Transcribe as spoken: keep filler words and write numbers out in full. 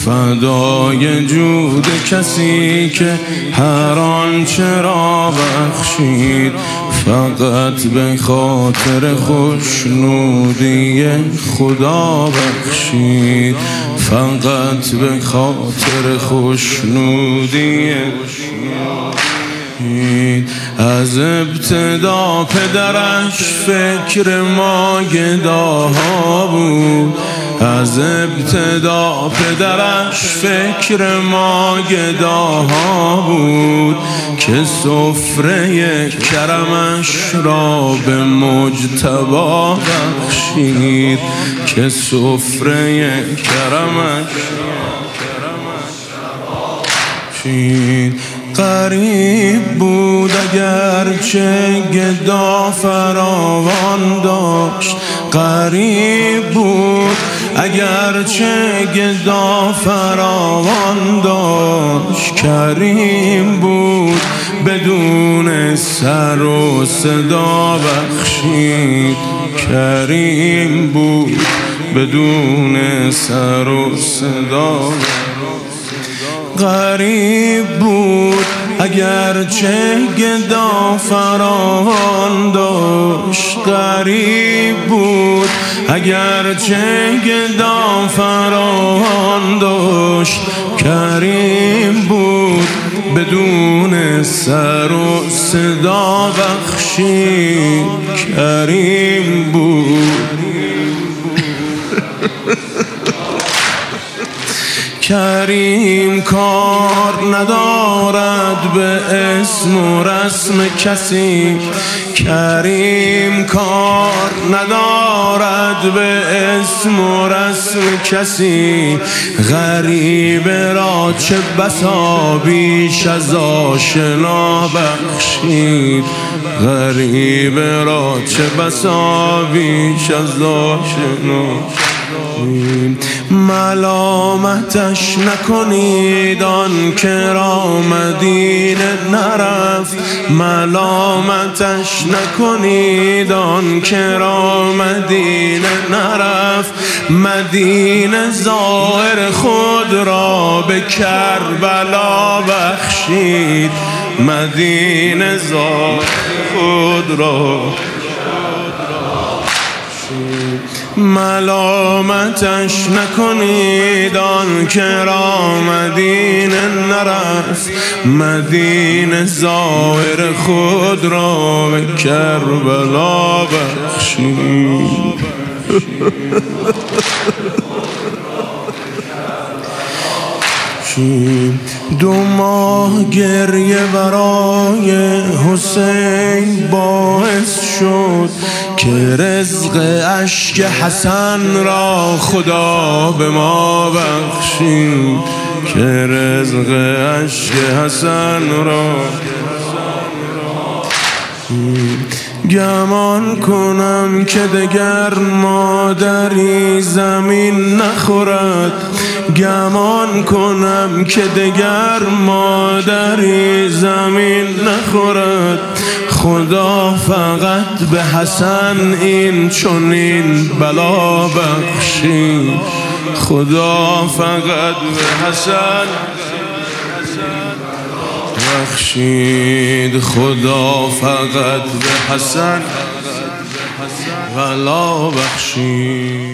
فدای جود کسی که هر آنچه را بخشید فقط به خاطر خوشنودی خدا بخشید، فقط به خاطر خوشنودی. از ابتدا پدرش فکر ماگداها بود، از ابتدا پدرش فکر ماگداها بود که سفره کرمش را به مجتبی بخشید، که سفره کرمش بخشید. غریب بود اگرچه گدا فراوان داشت، غریب بود اگرچه گدا فراوان داشت، کریم بود بدون سر و صدا بخشید، کریم بود بدون سر و صدا. غریب بود اگرچه گدا فراوان داشت، غریب بود اگرچه گدا فراوان داشت، کریم بود بدون سر و صدا بخشید، کریم بود. کریم کار ندارد به اسم و رسم کسی، کریم کار ندارد به اسم و رسم کسی. غریب را چه بسا بیش از آشنا بخشید، غریب را چه بسا بیش از آشنا. ملامتش نکنید آن که را مدینه نرفت، ملامتش نکنید آن که را مدینه نرفت. مدینه ظاهر خود را به کربلا بخشید، مدینه ظاهر خود را. ملامتش نکنید آن که را مدینه نرفت، مدینه ظاهر خود را به کربلا بخشید. دو ماه گریه برای حسین باعث شد که رزق اشک حسن را خدا به ما بخشید، که رزق اشک حسن را. گمان کنم که دگر مادری زمین نخورد، گمان کنم که دگر مادری زمین نخورد. خدا فقط به حسن این چنین بلا بخشید، خدا فقط به حسن بخشید، خدا فقط به حسن بلا بخشید.